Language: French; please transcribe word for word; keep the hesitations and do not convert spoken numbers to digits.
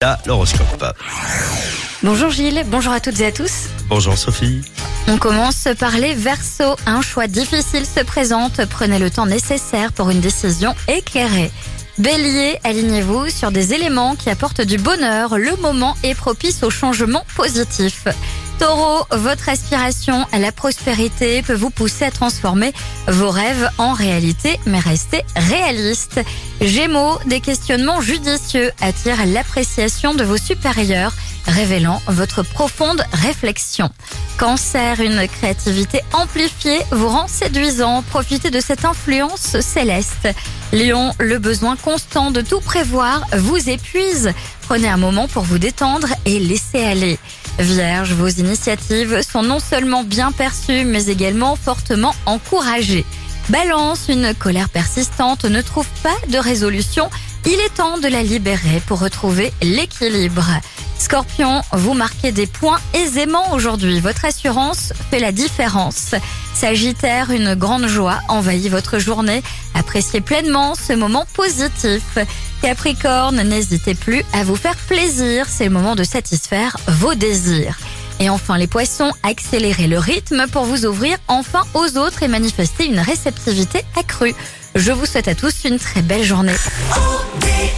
Là, l'horoscope. Bonjour Gilles, bonjour à toutes et à tous. Bonjour Sophie. On commence par les Verseaux. Un choix difficile se présente. Prenez le temps nécessaire pour une décision éclairée. Bélier, alignez-vous sur des éléments qui apportent du bonheur. Le moment est propice au changement positif. Taureau, votre aspiration à la prospérité peut vous pousser à transformer vos rêves en réalité, mais restez réaliste. Gémeaux, des questionnements judicieux attirent l'appréciation de vos supérieurs, révélant votre profonde réflexion. Cancer, une créativité amplifiée vous rend séduisant. Profitez de cette influence céleste. Lion, le besoin constant de tout prévoir vous épuise. Prenez un moment pour vous détendre et laisser aller. Vierge, vos initiatives sont non seulement bien perçues, mais également fortement encouragées. Balance, une colère persistante ne trouve pas de résolution. Il est temps de la libérer pour retrouver l'équilibre. Scorpion, vous marquez des points aisément aujourd'hui. Votre assurance fait la différence. Sagittaire, une grande joie envahit votre journée. Appréciez pleinement ce moment positif. Capricorne, n'hésitez plus à vous faire plaisir. C'est le moment de satisfaire vos désirs. Et enfin les poissons, accélérez le rythme pour vous ouvrir enfin aux autres et manifester une réceptivité accrue. Je vous souhaite à tous une très belle journée.